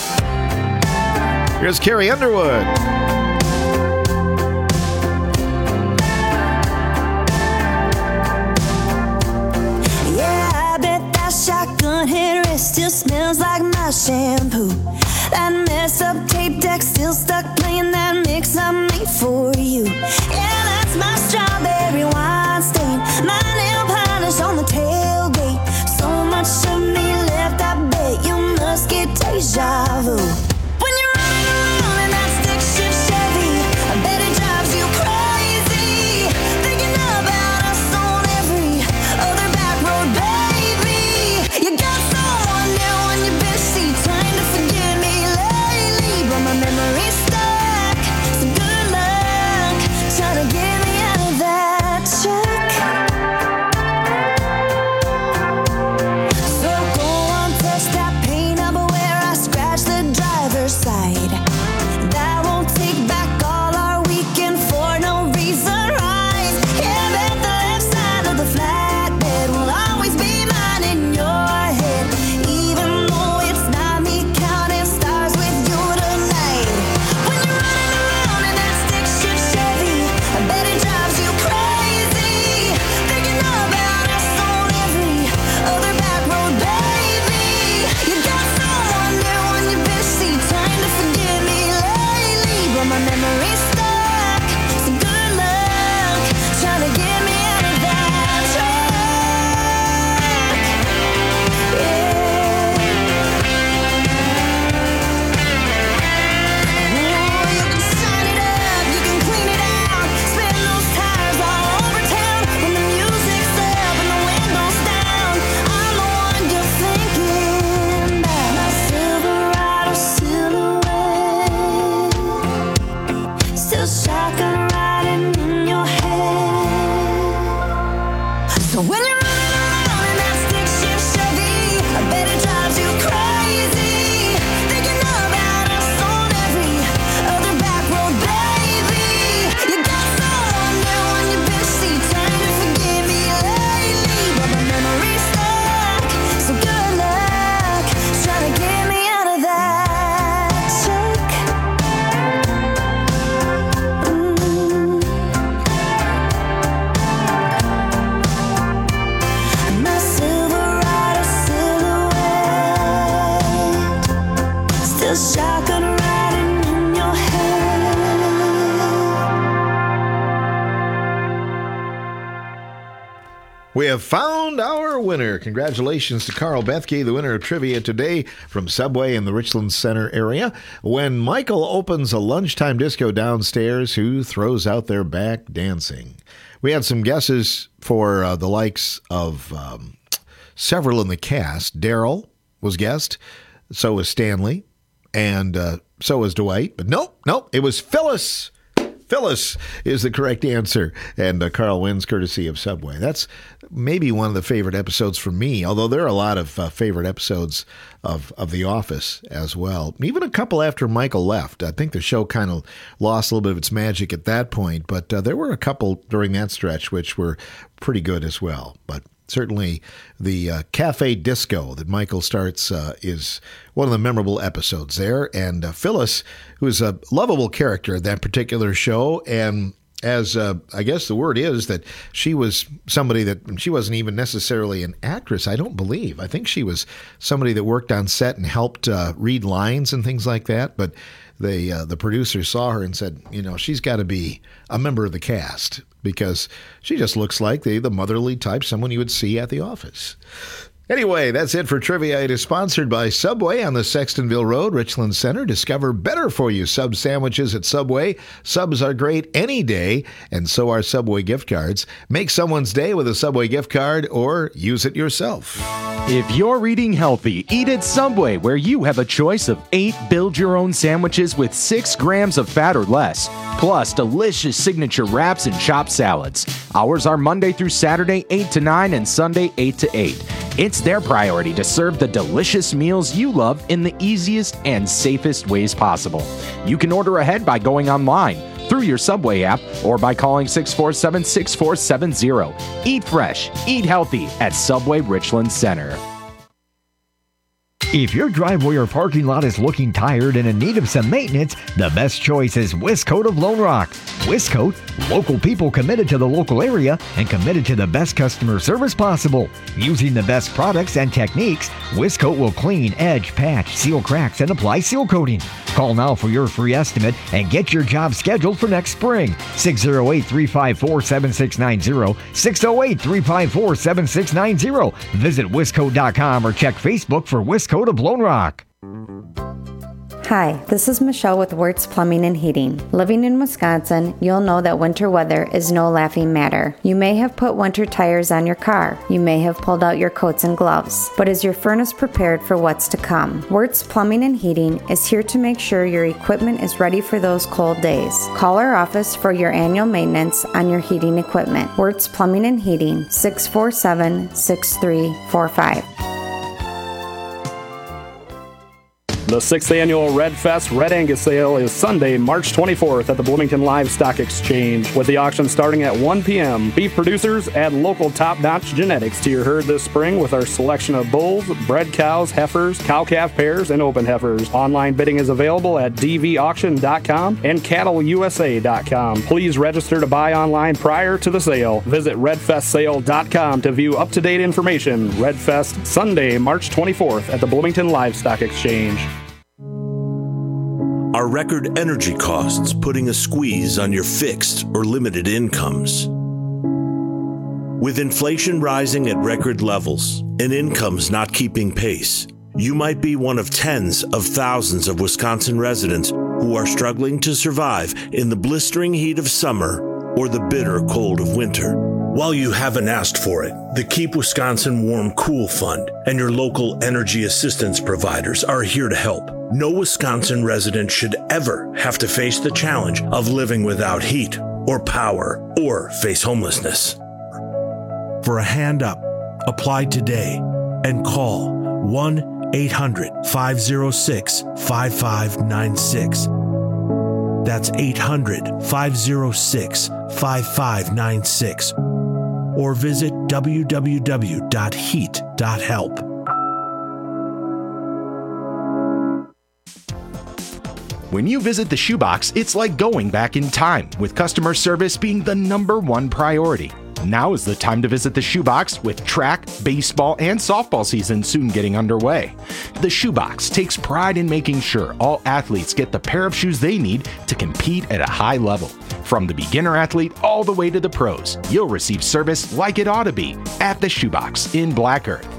Speaker 12: Here's Carrie Underwood.
Speaker 2: Yeah, I bet that shotgun headrest still smells like my shampoo. That messed up tape deck still stuck playing that mix I made for you. Yeah, that's my strawberry wine stain, my nail polish on the tailgate. So much of me left, I bet you must get deja vu. When you're running around in that stick shift Chevy, I bet it drives you crazy, thinking about us on every other back road, baby. You got someone new on your bed sheet trying to forget me lately, but my memory's stuck, so good luck trying to get me out of that.
Speaker 12: We have found our winner. Congratulations to Carl Bethke, the winner of trivia today from Subway in the Richland Center area. When Michael opens a lunchtime disco downstairs, who throws out their back dancing? We had some guesses for uh, the likes of um, several in the cast. Daryl was guessed. So was Stanley. And uh, so was Dwight. But nope, nope, it was Phyllis. Phyllis is the correct answer. And uh, Carl wins courtesy of Subway. That's maybe one of the favorite episodes for me, although there are a lot of uh, favorite episodes of, of The Office as well. Even a couple after Michael left. I think the show kind of lost a little bit of its magic at that point, but uh, there were a couple during that stretch which were pretty good as well. But certainly the uh, Cafe Disco that Michael starts uh, is one of the memorable episodes there. And uh, Phyllis, who's a lovable character in that particular show, and as uh, I guess the word is that she was somebody that she wasn't even necessarily an actress, I don't believe. I think she was somebody that worked on set and helped uh, read lines and things like that. But they, uh, the producer saw her and said, you know, she's got to be a member of the cast because she just looks like the, the motherly type, someone you would see at the office. Anyway, that's it for trivia. It is sponsored by Subway on the Sextonville Road, Richland Center. Discover better for you sub sandwiches at Subway. Subs are great any day, and so are Subway gift cards. Make someone's day with a Subway gift card or use it yourself.
Speaker 17: If you're eating healthy, eat at Subway, where you have a choice of eight build-your-own sandwiches with six grams of fat or less, plus delicious signature wraps and chopped salads. Hours are Monday through Saturday, eight to nine, and Sunday, eight to eight. It's their priority to serve the delicious meals you love in the easiest and safest ways possible. You can order ahead by going online, through your Subway app, or by calling six four seven, six four seven zero. Eat fresh, eat healthy at Subway Richland Center.
Speaker 10: If your driveway or parking lot is looking tired and in need of some maintenance, the best choice is Wiscoat of Lone Rock. Wiscoat, local people committed to the local area and committed to the best customer service possible. Using the best products and techniques, Wiscoat will clean, edge, patch, seal cracks, and apply seal coating. Call now for your free estimate and get your job scheduled for next spring. six oh eight, three five four, seven six nine zero, six oh eight, three five four, seven six nine zero. Visit wiscoat dot com or check Facebook for Wiscoat of Lone Rock.
Speaker 5: Hi, this is Michelle with Wirtz Plumbing and Heating. Living in Wisconsin, you'll know that winter weather is no laughing matter. You may have put winter tires on your car. You may have pulled out your coats and gloves. But is your furnace prepared for what's to come? Wirtz Plumbing and Heating is here to make sure your equipment is ready for those cold days. Call our office for your annual maintenance on your heating equipment. Wirtz Plumbing and Heating, six four seven, six three four five.
Speaker 6: The sixth annual Red Fest Red Angus sale is Sunday, March twenty-fourth at the Bloomington Livestock Exchange. With the auction starting at one p.m., beef producers add local top-notch genetics to your herd this spring with our selection of bulls, bred cows, heifers, cow-calf pairs, and open heifers. Online bidding is available at d v auction dot com and cattle u s a dot com. Please register to buy online prior to the sale. Visit red fest sale dot com to view up-to-date information. Red Fest, Sunday, March twenty-fourth at the Bloomington Livestock Exchange.
Speaker 7: Are record energy costs putting a squeeze on your fixed or limited incomes? With inflation rising at record levels and incomes not keeping pace, you might be one of tens of thousands of Wisconsin residents who are struggling to survive in the blistering heat of summer or the bitter cold of winter. While you haven't asked for it, the Keep Wisconsin Warm Cool Fund and your local energy assistance providers are here to help. No Wisconsin resident should ever have to face the challenge of living without heat or power or face homelessness. For a hand up, apply today and call one eight hundred, five oh six, five five nine six. That's eight hundred, five oh six, five five nine six. Or visit w w w dot heat dot help.
Speaker 17: When you visit the Shoebox, it's like going back in time, with customer service being the number one priority. Now is the time to visit the Shoebox, with track, baseball, and softball season soon getting underway. The Shoebox takes pride in making sure all athletes get the pair of shoes they need to compete at a high level. From the beginner athlete all the way to the pros, you'll receive service like it ought to be at the Shoebox in Black Earth.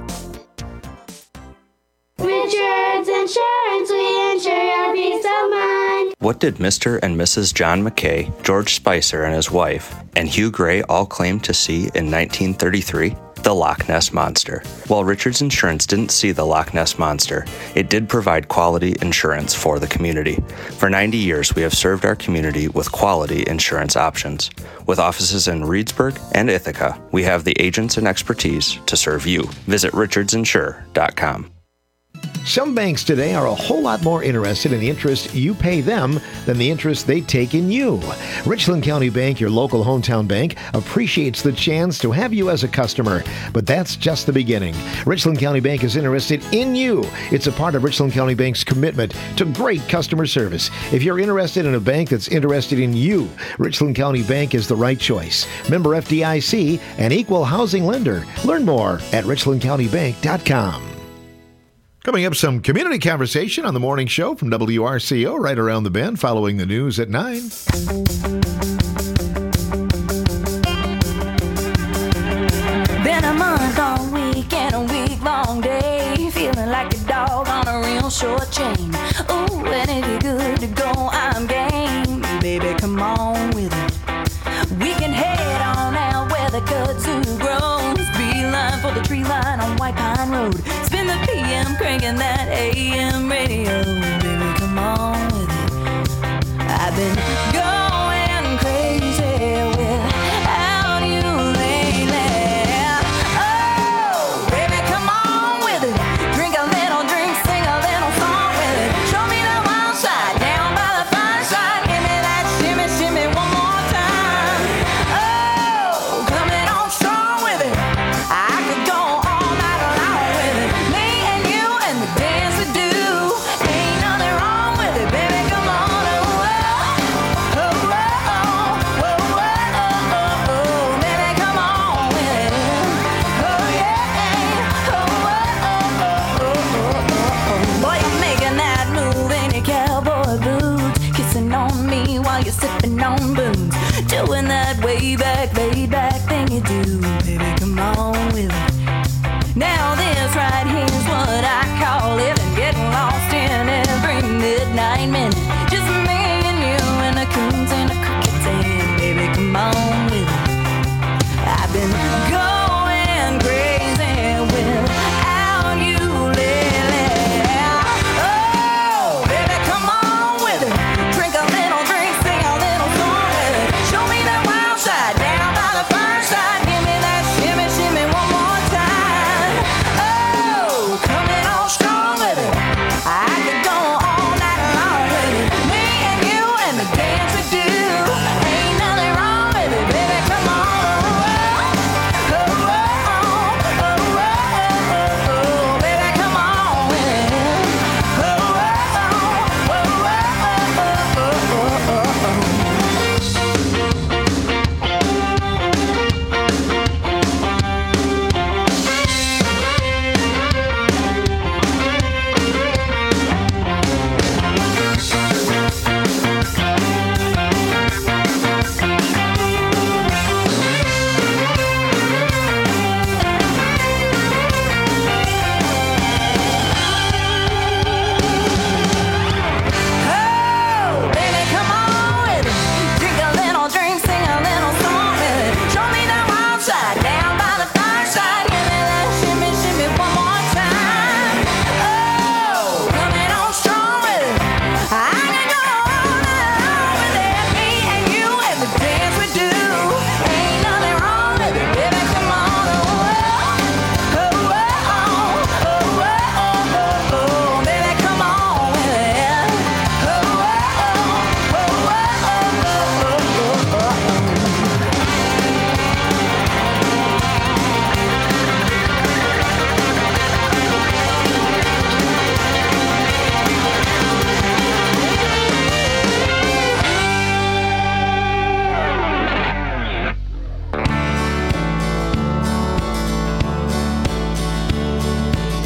Speaker 8: Richards Insurance, we insure your peace of mind.
Speaker 9: What did Mister and Missus John McKay, George Spicer and his wife, and Hugh Gray all claim to see in nineteen thirty-three? The Loch Ness Monster. While Richards Insurance didn't see the Loch Ness Monster, it did provide quality insurance for the community. For ninety years, we have served our community with quality insurance options. With offices in Reedsburg and Ithaca, we have the agents and expertise to serve you. Visit richards insure dot com.
Speaker 12: Some banks today are a whole lot more interested in the interest you pay them than the interest they take in you. Richland County Bank, your local hometown bank, appreciates the chance to have you as a customer, but that's just the beginning. Richland County Bank is interested in you. It's a part of Richland County Bank's commitment to great customer service. If you're interested in a bank that's interested in you, Richland County Bank is the right choice. Member F D I C, an equal housing lender. Learn more at richland county bank dot com. Coming up, some community conversation on the morning show from W R C O right around the bend following the news at nine.
Speaker 2: Been a month long week and a week long day, feeling like a dog on a real short chain. Ooh, and if you're good to go, I'm game. Baby, come on with it. We can head on out where the kudzu grows. Beeline for the tree line on White Pine Road. Spin the P M cranking that A M radio. Baby, come on with it. I've been going crazy without you lately. Oh, baby, come on with it. Drink a little drink, sing a little song with it. Show me the wild side down by the fireside. Give me that shimmy, shimmy one more time. Oh, coming on strong with it. I could go all night long with it. Me and you and the dance we do. Ain't nothing wrong with it, baby. Come on. Oh, oh, oh, oh, oh, oh, oh, baby, come on with it. Oh, yeah. Oh, oh, oh, oh, oh. Boy, you're making that move in your cowboy boots. Kissing on me while you're sipping on booze. Doing that way back, laid back thing you do. Baby, come on with it. Now this right here's what I call it. And getting lost in every midnight minute. Just me and you and the coons and the crickets. And baby, come on with it. I've been going crazy without you lately. Oh, baby, come on with it. Drink a little drink, sing a little song with it. Show me that wild side down by the fireside. Give me that shimmy, shimmy one more time. Oh, coming on strong with it. I could go all night long with it. Me and you and the dance we do. Ain't nothing wrong with it, baby. Come on. Oh, oh, oh, oh, oh, oh, baby, come on with it. Oh, oh, oh, oh, oh, oh, Oh, baby, come on with it. Drink a little drink, sing a little song with it. Show me that wild side down by the fireside. Give me that shimmy, shimmy one more time. Oh, coming on strong with it. I can go all night long with it. Me and you and the dance we do. Ain't nothing wrong with it, baby. Come on. Oh, oh, oh, oh, oh, oh, oh, baby, come on with it. Oh, oh, oh, oh, oh, oh, oh,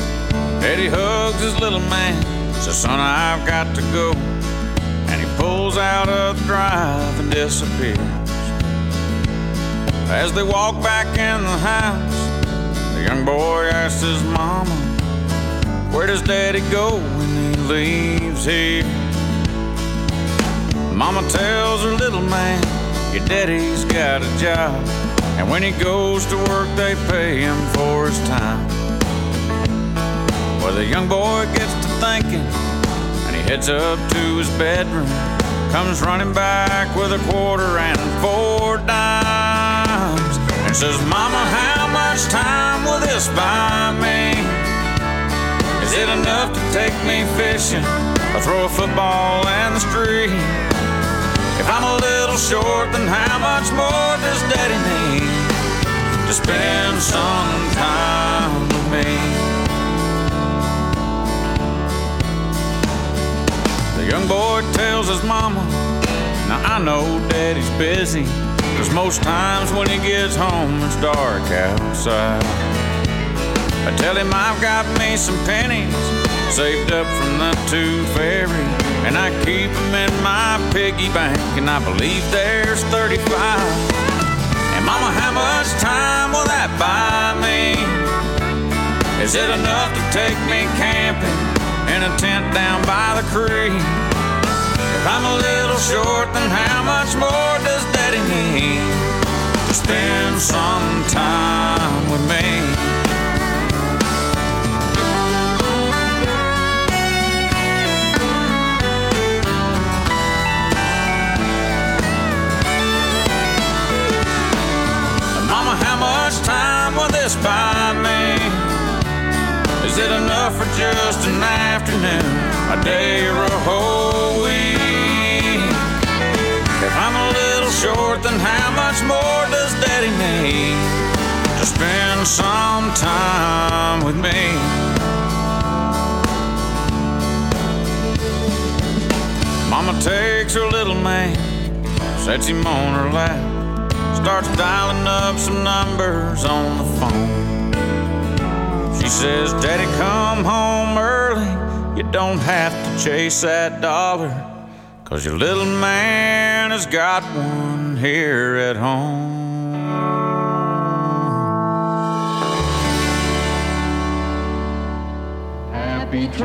Speaker 11: Eddie hugs his little man, says, son, I've got to go. And he pulls pulls out of the drive and disappears. As they walk back in the house, the young boy asks his mama, where does Daddy go when he leaves here? Mama tells her little man, your daddy's got a job, and when he goes to work they pay him for his time. Well, the young boy gets to thinking, and he heads up to his bedroom, comes running back with a quarter and four dimes, and says, Mama, how much time will this buy me? Is it enough to take me fishing or throw a football in the street? If I'm a little short, then how much more does Daddy need to spend some time with me? The young boy tells his mama, now I know Daddy's busy, 'cause most times when he gets home it's dark outside. I tell him I've got me some pennies saved up from the tooth fairy, and I keep them in my piggy bank, and I believe there's thirty-five. And Mama, how much time will that buy me? Is it enough to take me camping in a tent down by the creek? If I'm a little short, then how much more does Daddy need to spend some time with me? Mama, how much time will this buy me? Is it enough for just an afternoon, a day, or a whole week? If I'm a little short, then how much more does Daddy need to spend some time with me? Mama takes her little man, sets him on her lap, starts dialing up some numbers on the phone. She says, Daddy, come home early. You don't have to chase that dollar, 'cause your little man has got one here at home.
Speaker 21: Happy